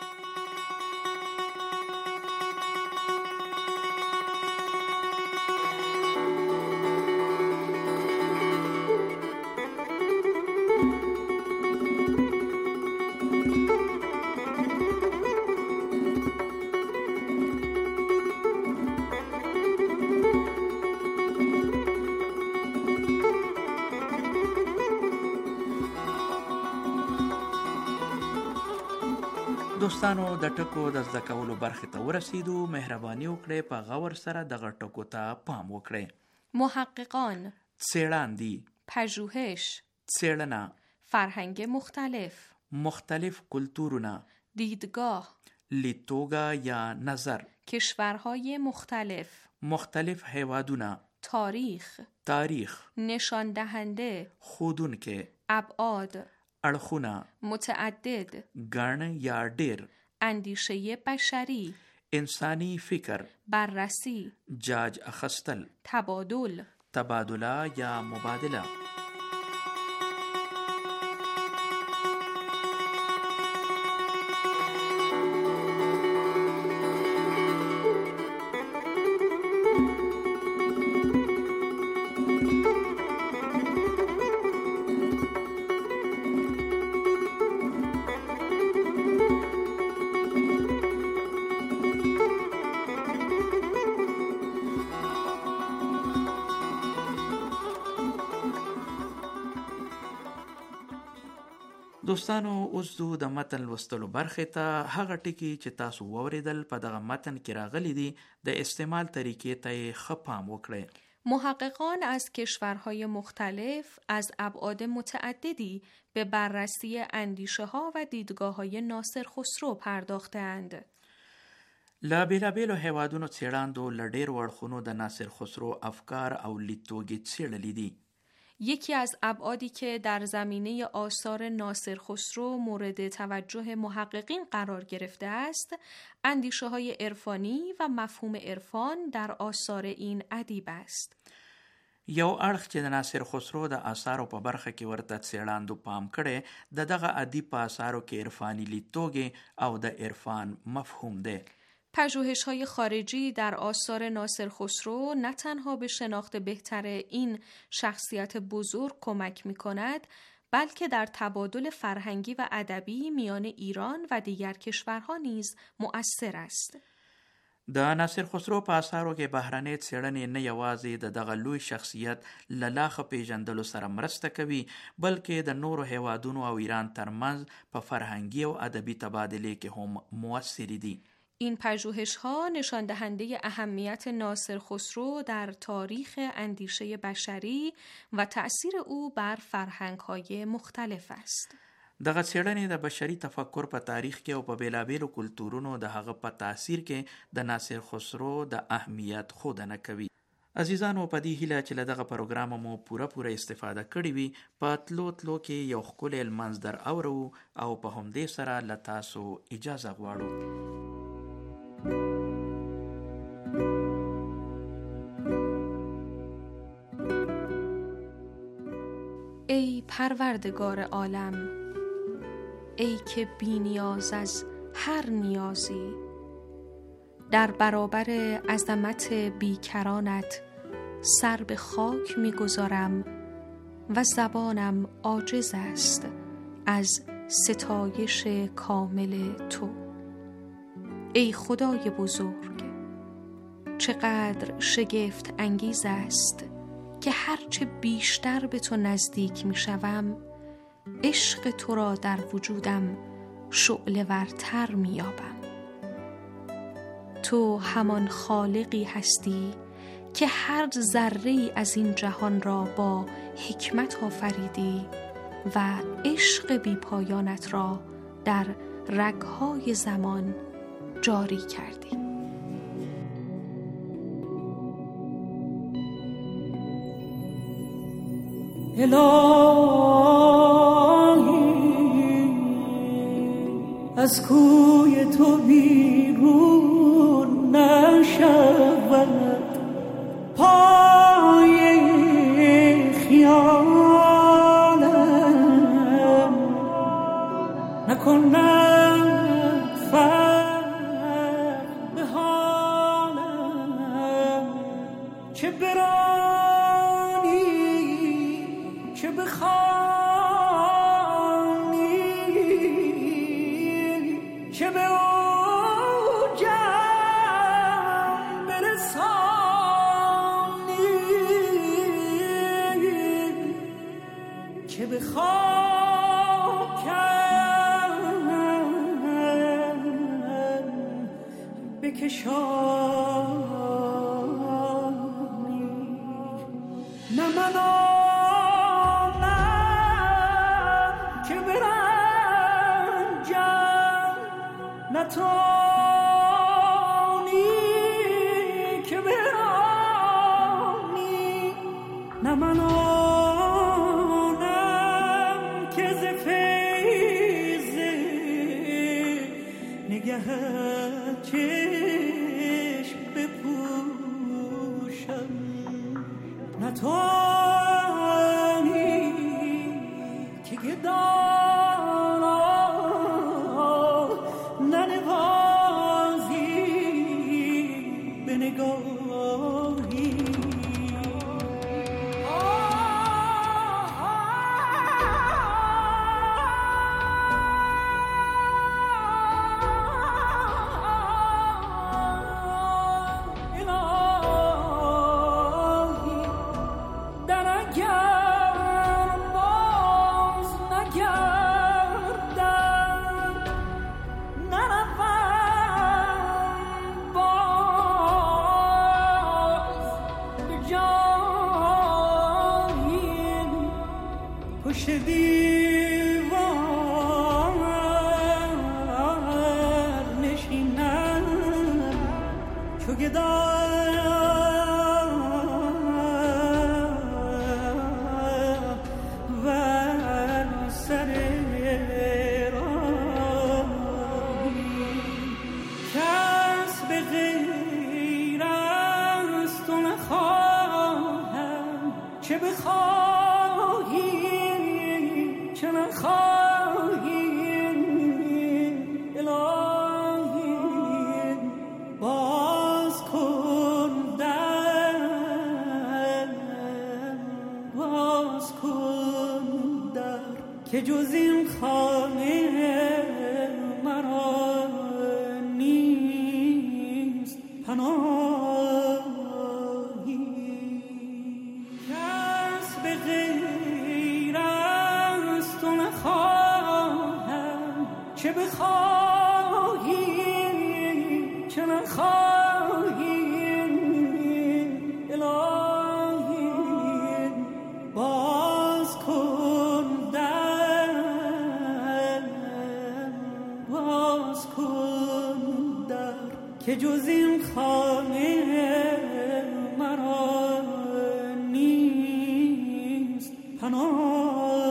دوستانو، د ټکو د زده کولو برخې ته ورسیدو. مهرباني وکړئ په غور سره دغه ټکو ته پام وکړئ. محققان، څېړاندي، پژوهش، څېړنه، فرهنگ مختلف، مختلف کلتورونه، دیدگاه، لیدتوگه یا نظر، کشورهای مختلف، مختلف هیوادونه، تاریخ، تاریخ، نشان دهنده، ښودونکې، ابعاد، اړخونه، متعدد، ګڼ یا ډیر، اندیشه بشری، انسانی فکر، بررسی، جاج اخستل، تبادل، تبادله یا مبادله. دوستانو، اوس زه د متن لوستلو برخې ته. هغه ټکي چې تاسو واورېدل په دغه متن کې راغلي دي، د استعمال طریقې ته یې ښه پام وکړئ. محققان از کشورهای مختلف از ابعاد متعددی به بررسی اندیشه ها و دیدگاه های ناصر خسرو پرداختند. له بېلابېلو هیوادونو څېړاندو له ډېرو اړخونو د ناصر خسرو افکار او لیدتوګې څېړلي دي. یکی از ابعادی که در زمینه آثار ناصر خسرو مورد توجه محققین قرار گرفته است، اندیشه های عرفانی و مفهوم عرفان در آثار این ادیب است. یو اړخ چې د ناصر خسرو د آثارو په برخه کې ورته څېړاندو پام کړی د دغه ادیب په آثارو کې عرفاني لیدتوږې او د عرفان مفهوم دی. پژوهش‌های خارجی در آثار ناصر خسرو نه تنها به شناخت بهتر این شخصیت بزرگ کمک می‌کند، بلکه در تبادل فرهنگی و ادبی میان ایران و دیگر کشورها نیز مؤثر است. د ناصر خسرو په آثارو کې بهرنۍ څېړنې نه یوازې د دغه لوی شخصیت له لاښه پیژندلو سره مرسته کوي، بلکې د نورو هیوادونو او ایران ترمنځ په فرهنګي او ادبي تبادله کې هم مؤثر دي. این پژوهش‌ها نشان دهنده اهمیت ناصر خسرو در تاریخ اندیشه بشری و تأثیر او بر فرهنگ‌های مختلف است. دغه څېړنې د بشري تفکر په تاریخ کې او په بیلابیلو کلتورونو د هغه په تاثیر کې د ناصر خسرو د اهمیت ښودنه کوي. عزیزانو، په دې هیله چې له دغه پروګرامه مو پوره پوره استفاده کړې وي، په تلو تلو کې یو ښکلی لمانځ در اورو او په همدې سره له تاسو اجازه غواړو. ای پروردگار عالم، ای که بی نیاز از هر نیازی، در برابر عظمت بیکرانت سر به خاک می گذارم و زبانم عاجز است از ستایش کامل تو. ای خدای بزرگ، چقدر شگفت انگیز است که هرچه بیشتر به تو نزدیک می شوم، عشق تو را در وجودم شعله ورتر می یابم. تو همان خالقی هستی که هر ذره‌ای از این جهان را با حکمت آفریدی و عشق بی پایانت را در رگ‌های زمان جاری کردی. الهی از کوی تو بیرون نشود، پای خیالم نکند فرق به حالم، چه برانی چه بخوانی چه به اوجم برسانی، چه به خاکم بکشانی. نه من نه تویی که برانی، نه من آنم که ز فیض نگهت چشم بپوشم، نه تویی که گدایی چه بخواهی چه نخواهی الهی باز کن در باز کن در که جز این خانه مرا نیست پناهی کس به غیر از تو نخواهم چه بخواهی چه نخواهی الهی باز کن در باز کن در که جز این خانه مرا نیست پناهی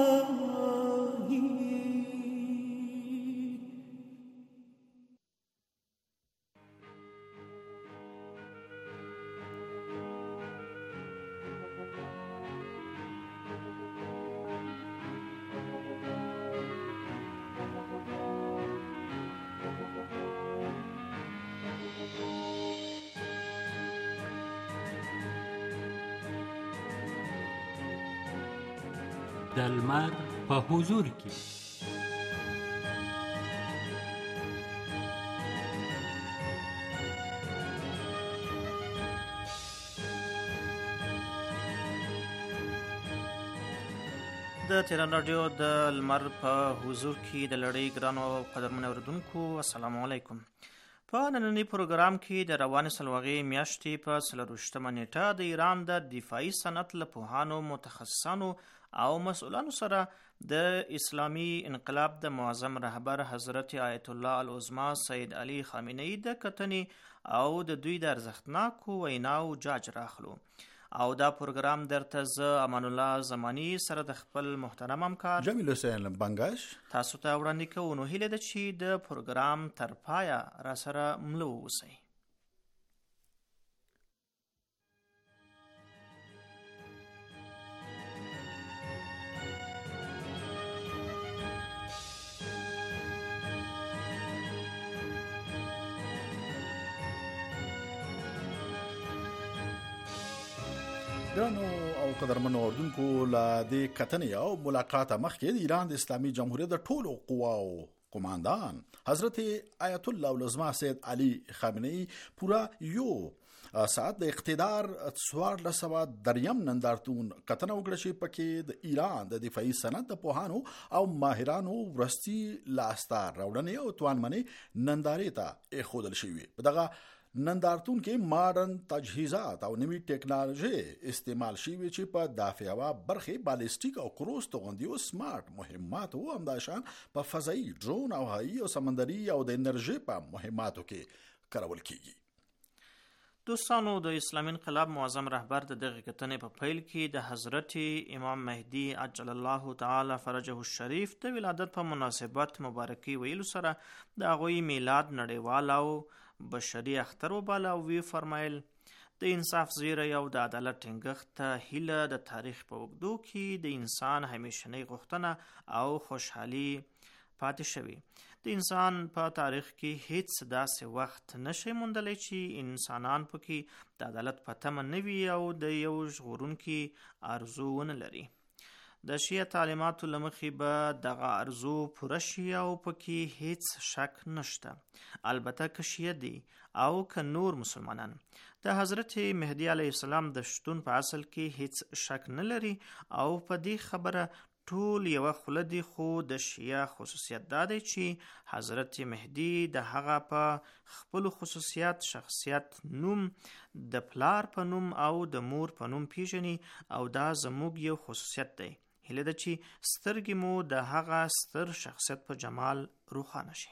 د لمر په حضور کې د تهران رادیو د لمر په حضور کې د لړۍ ګرانو او قدرمنو اوریدونکو السلام علیکم. په نننی پروګرام کې د روانې سلوغې میاشتې په څلرویشتمه نیټه د ایران د دفاعي صنعت له پوهانو، متخصصانو او مسؤلانو سره د اسلامي انقلاب د معظم رهبر حضرت آیت الله العظما سید علي خامنه‌ای د کتنې او د دوی د ارزښتناکو ویناو جاج راخلو. او دا پروګرام درته زه امان الله زمانی سره د خپل محترم همکار جمیل حسین بنگش تاسو ته وړاندې کوو. نو هیله ده چې د پروګرام تر پایه را سره ملو اوسئ. ګرانو او قدرمنو اوردونکو له دې کتنې او ملاقات مخکې د ایران د اسلامي جمهوریت د ټولو قواو قماندان حضرت آیت الله العظما سید علي خامنه‌ای پورا یو ساعت د اقتدار څوارلس سوه دریم نندارتون کتنه وکړه چې پکې د ایران د دفاعي صنعت د پوهانو او ماهرانو ورستي لاسته راوړنې او توانمنې نندارې ته ایښودل شوي. په دغه نندارتون کې ماډرن تجهیزات او نوي ټیکنالوژي استعمال شوي چې په دافعه برخې بالستیک او کروز توغندیو سمارټ مهمات او همداشان په فضایي ډرون او هوایي او سمندري او د انرژي په مهماتو کې کارول کیږي. دوستانو، د اسلامي انقلاب معظم رهبر د دغه کتنې په پیل کې د حضرت امام مهدي عجل الله تعالی فرجه الشریف د ولادت په مناسبت مبارکي ویلو سره د هغوی میلاد نړیوال او بشري اختر وباله او وی فرمایل د انصاف زیری او د عدالت ټینګښت ته هیله د تاریخ په اوږدو کې د انسان همیشنۍ غوښتنه او خوشحالي پاتې شوي. د انسان په تاریخ کې هیڅ داسې وخت نشي موندلی چې انسانان پکې د عدالت په تمه نه وي او د یو ژغورونکي آرزو ونه لري. د شیعه تعلیماتو له مخې به دغه آرزو پوره شي او پکې هیڅ شک نشته. البته که شیعه دي او که نور مسلمانان د حضرت مهدي علیه السلام د شتون په اصل کې هیڅ شک نه لري او په دې خبره ټول یو خوله دي. خو د شیعه خصوصیت دا دی چې حضرت مهدي د هغه په خپل خصوصیت، شخصیت، نوم، د پلار په نوم او د مور په نوم پیژني او دا زموږ یو خصوصیت دی. هیله ده چې سترګې مو د هغه ستر شخصیت په جمال روښانه شي.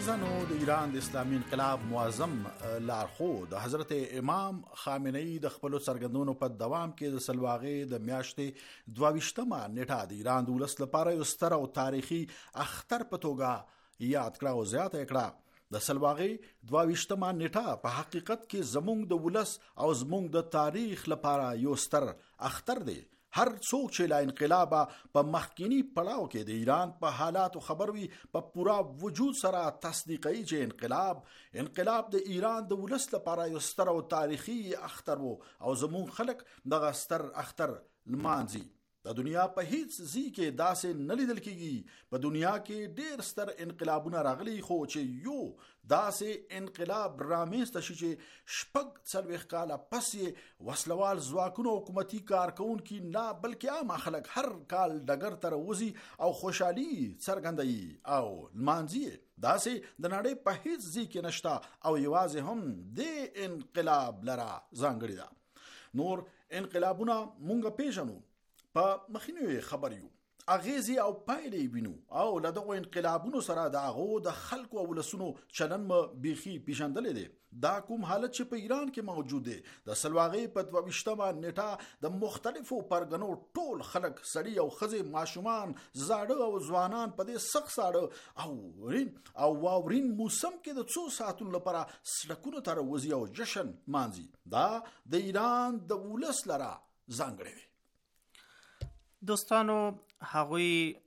عزیزانو، د ایران د اسلامي انقلاب معظم لارښود حضرت امام خامنه ای د خپلو څرګندونو په دوام کې د سلواغې د میاشتې دوه ویشتمه نیټه د ایران د ولس لپاره یو ستر او تاریخي اختر په توګه یاد کړه او زیاته کړه. د سلواغې دوه ویشتمه نیټه په حقیقت کې زموږ د ولس او زموږ د تاریخ لپاره یو ستر اختر دی. هر څوک چې لا انقلاب په مخکینی پړاو کې د ایران په حالاتو خبر وي په پورا وجود سره تصدیقوي چې انقلاب انقلاب د ایران د ولس لپاره یو ستر او تاریخي اختر وو او زموږ خلک دغه ستر اختر لمانځي. د دنیا په هیڅ ځای کې داسې نه لیدل کېږي. په دنیا کې ډېر ستر انقلابونه راغلي، خو چې یو داسې انقلاب رامنځته شي چې شپږ څلوېښت کاله پس یې وسلوال ځواکونو حکومتي کارکوونکي نه بلکې عام خلک هر کال ډګر ته راوځي او خوشحالي څرګندوي او لمانځي. داسې د نړۍ په هیڅ ځای کې نشته او یوازې هم د انقلاب لره ځانګړې ده. نور انقلابونه مونږ پیژنو، په مخینوي خبر یو، اغیزي او پایلې وینو او له دغو انقلابونو سره د هغو د خلکو او ولسونو چلن م بیخي پیژندلې دی. دا کوم حالت چې په ایران کې موجود دی، د سلواغې په دوه ویشتمه نیټه د مختلفو پرګنو ټول خلک، سړي او ښځې، ماشومان، زاړه او ځوانان په دې سخت ساړه او ورین او واورین موسم کې د څو ساعتونو لپاره سړکونو ته راوځي او جشن مانځي. دا د ایران د ولس لره ځانګړی دی. دوستانو، هغوی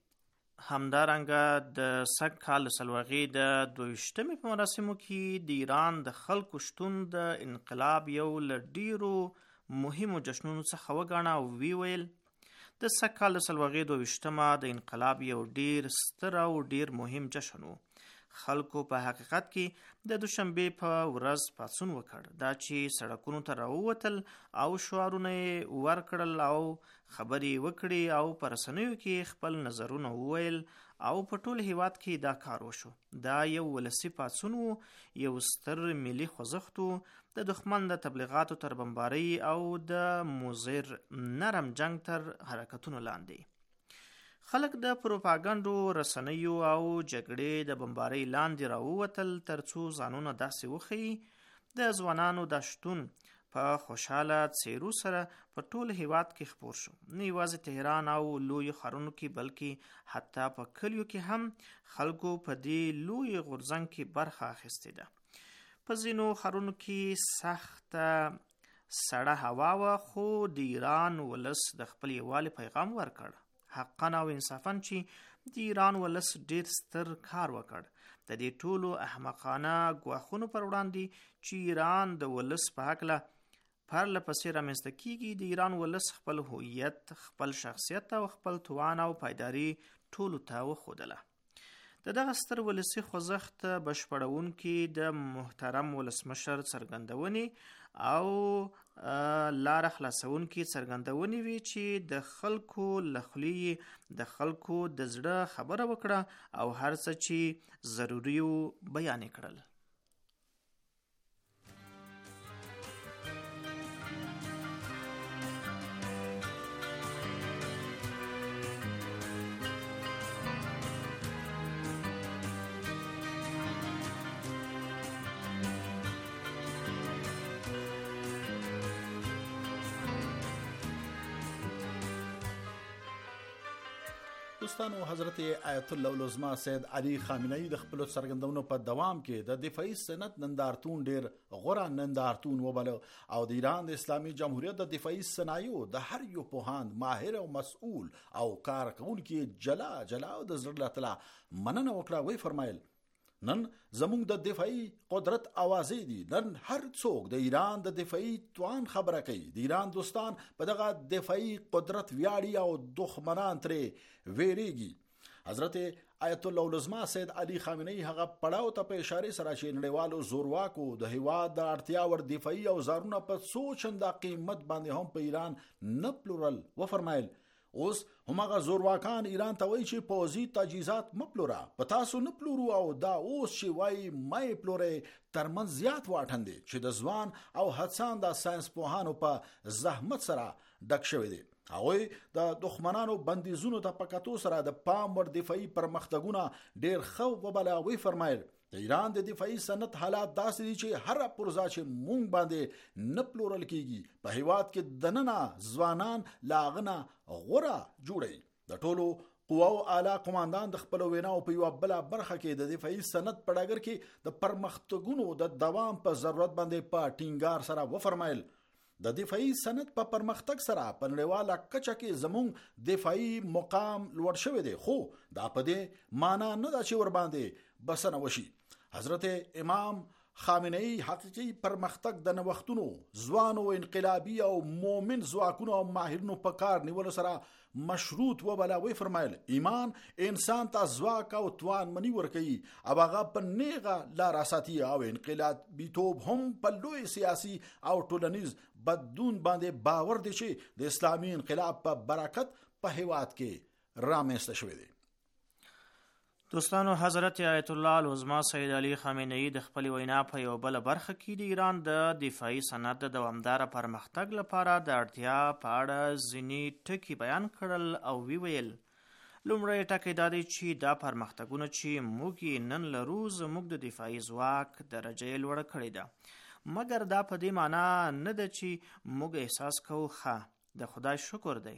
همدارنګه د سږ کال سلواغې د دویشتمې په مراسمو کې د ایران د خلکو شتون د انقلاب یو له ډیرو مهمو جشنونو څخه وګاڼه او وی ویل د سږ کال سلواغې دویشتمه د انقلاب یو ډیر ستر او ډیر مهم جشن و. خلکو په حقیقت کې د دوشنبه په ورځ پاڅون وکړ، دا چې سړکونو ته راووتل او شعارونه یې ورکړل او خبرې وکړي او په رسنیو کې خپل نظرونه وویل او په ټول هیواد کې دا کار وشو. دا یو ولسي پاڅون و، یو ستر ملي خوځښت و، د دښمن د تبلیغاتو تر بمبارۍ او د مضر نرم جنگ تر حرکتونو لاندې. خلک د پروپاګانډو، رسنیو او جګړې د بمبارۍ لاندې راووتل ترڅو ځانونه داسې وښیي د ځوانانو د شتون په خوشحاله څیرو سره په ټول هیواد کې خپور شو. نه یوازې تهران او لوی ښارونو کې بلکې حتی په کلیو کې هم خلکو په دې لوی غورځنګ کې برخه اخیستې ده. په ځینو ښارونو کې سخته سړه هوا وه، خو د ایران ولس د خپل یووالي پیغام ورکړ. حقا او انصافا چې د ایران ولس ډیر ستر کار وکړ. د دې ټولو احمقانه ګواښونو پر وړاندې چې ایران د ولس په هکله پرله پسې رامنځته کیږي، د ایران ولس خپل هویت، خپل شخصیت او خپل توان او پایداري ټولو ته وښودله. د دغه ستر ولسي خوځښت بشپړونکي د محترم ولسمشر څرګندونې او لاره خلاصونکي څرګندونې وي چې د خلکو له خولې د خلکو د زړه خبره وکړه او هر څه چې ضروري و بیان کړل. دوستانو، حضرت آیت الله العظما سید علي خامنه ای د خپل څرګندونو په دوام کې د دفاعي سند نندارتون ډیر غوره نندارتون وباله او د ایران د اسلامي جمهوریت د دفاعي صنایعو د هر یو پوهاند، ماهر او مسؤل او کارکونکي جلا جلا او د زړه تعالی مننه وکړه. وی فرمایل نن زموږ د دفاعي قدرت اوازې دي. نن هر څوک د ایران د دفاعي توان خبره کوي. د ایران دوستان په دغه دفاعي قدرت ویاړي او دښمنان ترې ویریږي. حضرت آیت الله العظما سید علي خامنه ای هغه پړاو ته په اشاره سره چې نړیوالو زورواکو د هیواد د اړتیا ور دفاعي اوزارونه په څو چنده قیمت باندې هم په ایران نه پلورل. و فرمایل اوس همغه زورواکان ایران ته وایي چې پوځي تجهیزات مپلوره، په تاسو نه پلورو، او دا اوس چې وایي مې پلورې ترمن زیات واټن دی چې د ځوان او هڅاند ساينس پوهانو په زحمت سره ډک شوی دی. هغوی د دښمنانو بندیزونو ته په کتو سره د پام ور دفاعي پرمختګونه ډیر خو وبله. وی فرمایل د ایران د دفاعي صنعت حالات داسې دي چې هر پرزا چې مونږ باندې نه پلورل کیږي په هیواد کې دننه ځوانان لاغنه غوره جوړي. د ټولو قواو اعلی قماندان د خپل ویناو په یو بل برخه کې د دفاعي صنعت په ډګر کې د پرمختګونو د دوام په ضرورت باندې په ټینګار سره وفرمایل. د دفاعي صنعت په پرمختګ سره په نړیواله کچه کې زموږ دفاعي مقام لوړ شوی دی، خو دا په دې معنا نه ده چې ور باندې بسنه وشي. حضرت امام خامنه ای حقیقي پرمختګ د نوښتونو ځوانو انقلابي او مومن ځواکونو او ماهرینو په کار نیولو سره مشروط وبلا. وی فرمایل ایمان انسان ته ځواک او توان منی ورکوي او هغه په نیغه لار اساتي او انقلابي توب هم په لوی سیاسي او ټولنیز بدلون باندې باور دي چې د اسلامي انقلاب په برکت په هیواد کې رامنځته شوی دی. دوستانو، حضرت آیت الله العظما سید علی خامنه ای د خپل وینا په یو بل برخه کې د ایران د دفاعي صنعت د دوامدار پرمختګ لپاره د اړتیا په اړه ځینی ټکي بیان کړل او وی ویل. لومړی ټکی دا دی چې دا پرمختګونه چې موږ نن لرو زموږ د دفاعي ځواک درجه لوړه کړې ده، مګر دا په دې معنا نه ده چې موږ احساس کوو ښه د خدای شکر دی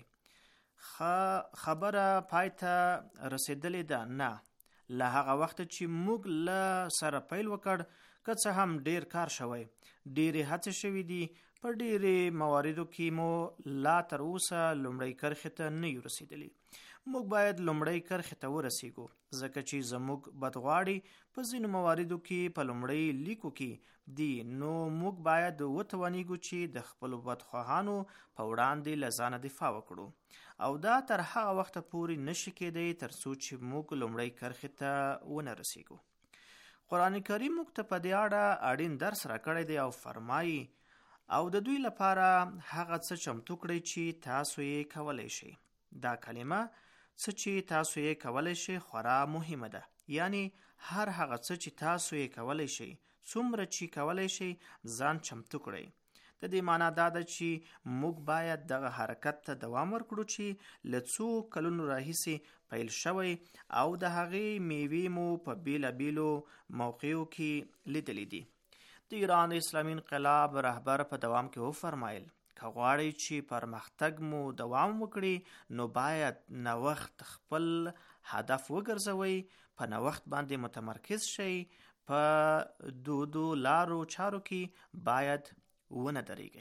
خبره پای ته رسیدلې ده. نه، له هغه وخت چې موږ له سره پیل وکړ که څه هم ډیر کار شوی، ډیرې هڅې شوي دي، په ډیرې مواردو کې مو لا تر اوسه لومړی کرښې ته نه یو رسیدلی. موږ باید لومړی کرښې ته ورسیږو، ځکه چې زموږ بدغواړي په ځینو مواردو کې په لومړی لیکو کې دي. نو موږ باید وتوانیږو چې د خپلو بدخواهانو په وړاندې له ځانه دفاع وکړو، او دا تر هغه وخته پورې نشي کېدی تر څو چې موږ لومړی کرښې ته ونه رسیږو. قرآن کریم موږ ته په دې اړه اړین درس راکړی دی او فرمایي او د دوی لپاره هغه څه چمتو کړئ چې تاسو یې کولی شئ. دا کلمه څه چې تاسو یې کولی شئ خورا مهمه ده، یعنی هر هغه څه چې تاسو یې کولی شئ، څومره چې کولی شئ ځان چمتو کړئ. د دې معنا دا ده چې موږ باید دغه حرکت ته دوام ورکړو چې له څو کلونو راهیسې پیل شوی او د هغې میوې مو په بیلابیلو موقعو کې لیدلې دي. د ایران اسلامي انقلاب رهبر په دوام کې وفرمایل که غواړئ چې پرمختګ مو دوام وکړي نو باید نوښت خپل هدف وګرځوئ، په نوښت باندې متمرکز شئ، په دودو لارو چارو کې باید ونه درېږئ.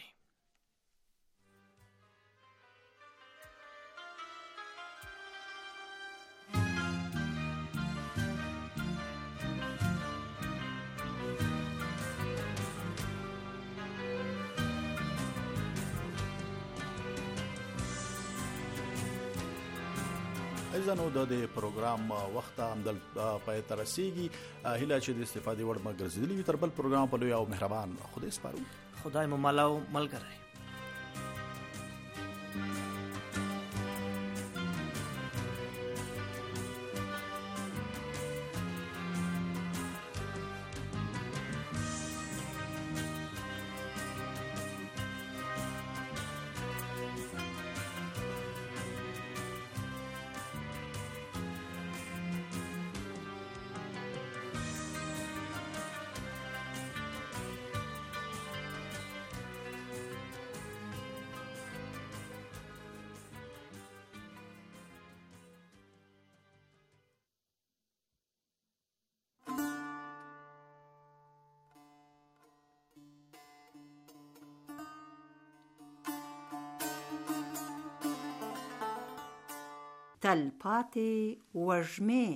ایزانو د پروګرام وخت هم د پای ته رسیږي. هیله چې د استفادې وړ مګرځېدلی وي. تر بل پروګرام په لوی او مهربان خدای سپارو. خدای مو مل او ملګری. تلپاتې وږمې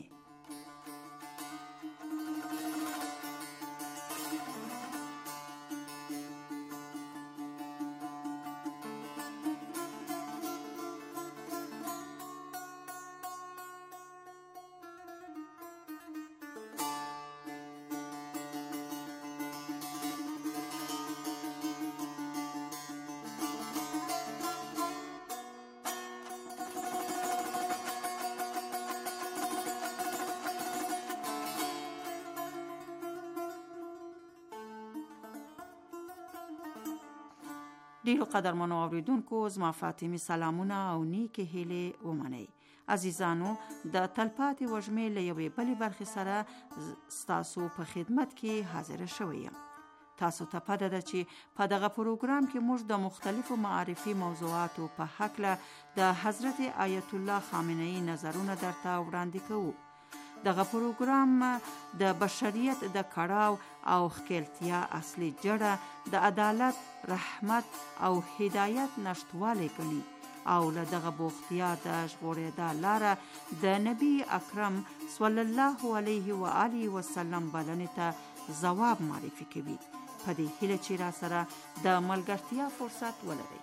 ډیرو قدرمنو اوریدونکو زما فاطمه سلامونه او نیکه هیله ومنئ. عزیزانو د تلپاتې وږمې له یوې بلې برخې سره ستاسو په خدمت کې حاضر شوی یم. تاسو ته پده ده چې په دغه پروګرام کې موږ د مختلفو معرفي موضوعاتو په هکله د حضرت آیت الله خامنه‌ای نظرونه درته وړاندې کوو. دغه پروګرام د بشریت د کړاو او ښکیلتیا اصلي جړه د عدالت، رحمت او هدایت نشتوالی ګڼي او له دغه بوختیا د ژغورېدا لاره د نبی اکرم صلی الله علیه و آله وسلم بلنې ته ځواب معرفي کوي. په دې هیله چې را سره د ملګرتیا فرصت ولرئ.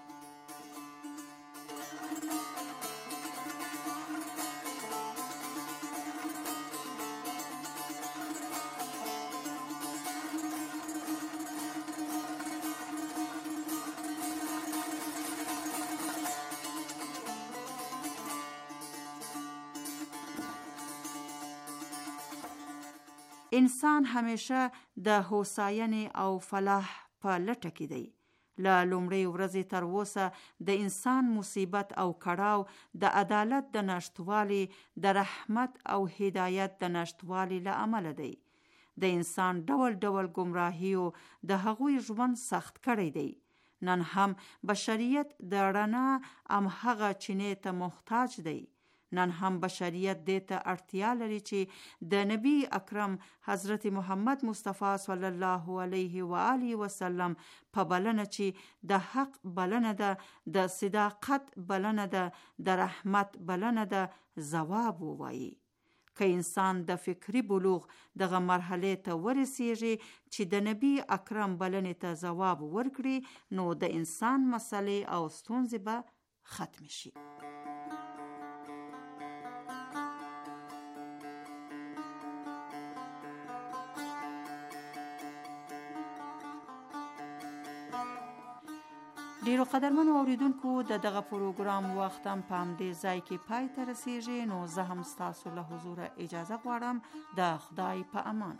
انسان همیشه د هوساینې او فلاح په لټه کې دی. له لومړۍ ورځې تر اوسه د انسان مصیبت او کړاو د عدالت د نشتوالي، د رحمت او هدایت د نشتوالي له امله دی. د انسان ډول ډول گمراهیو د هغوی ژوند سخت کړی دی. نن هم بشریت د رڼا همهغه چینې ته محتاج دی. نن هم بشریت دې ته اړتیا لري چې د نبی اکرم حضرت محمد مصطفی صلی الله علیه و آله وسلم په بلنه چې د حق بلنه ده، د صداقت بلنه ده، د رحمت بلنه ده، ځواب ووایي. که انسان د فکری بلوغ دغه مرحله ته ورسیږي چې د نبی اکرم بلنې ته ځواب ورکړي، نو د انسان مسلې او ستونزې به ختم شي. ډیرو قدرمنو اوریدونکو د دغه پروګرام وخت هم په همدې ځای کې پای ته رسیږي. نو زه هم ستاسو له حضوره اجازه غواړم. د خدای په امان.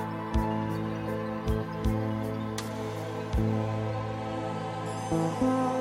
Thank you.